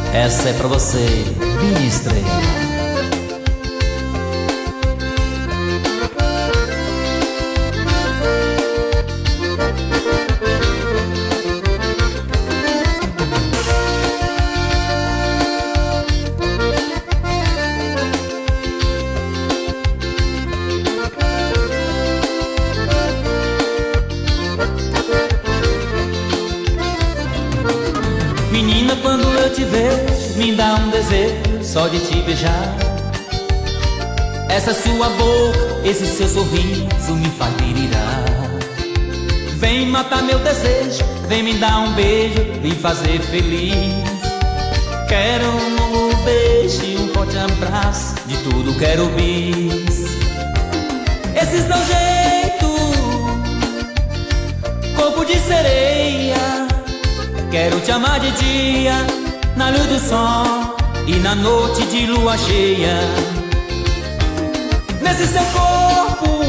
Essa é pra você, minha estrela. Menina, quando eu te vejo, me dá um desejo só de te beijar. Essa sua boca, esse seu sorriso me faz delirar. Vem matar meu desejo, vem me dar um beijo, me fazer feliz. Quero um beijo e um forte abraço, de tudo quero bis. Esse seu jeito, corpo de sereia. Quero te amar de dia, na luz do sol e na noite de lua cheia. Nesse seu corpo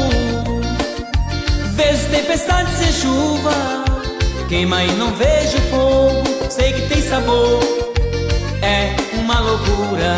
vejo tempestade sem chuva. Queima e não vejo fogo, sei que tem sabor, é uma loucura.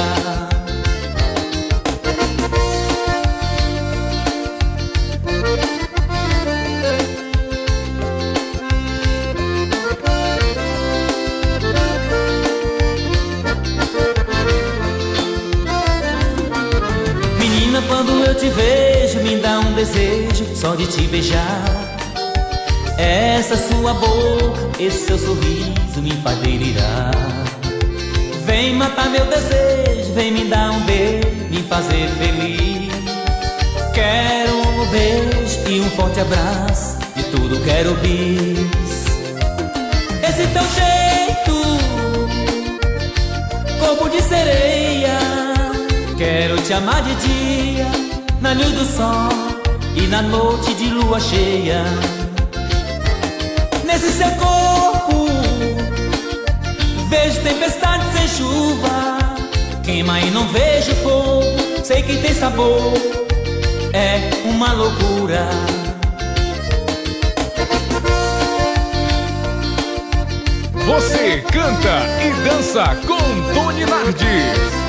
Quando eu te vejo, me dá um desejo só de te beijar. Essa sua boca, esse seu sorriso me faz delirar. Vem matar meu desejo, vem me dar um beijo, me fazer feliz. Quero um beijo e um forte abraço, de tudo quero bis. Esse teu jeito, corpo de sereia. Quero te amar de dia, na luz do sol e na noite de lua cheia. Nesse seu corpo vejo tempestade sem chuva. Queima e não vejo fogo, sei que tem sabor, é uma loucura. Você canta e dança com Tony Nardes.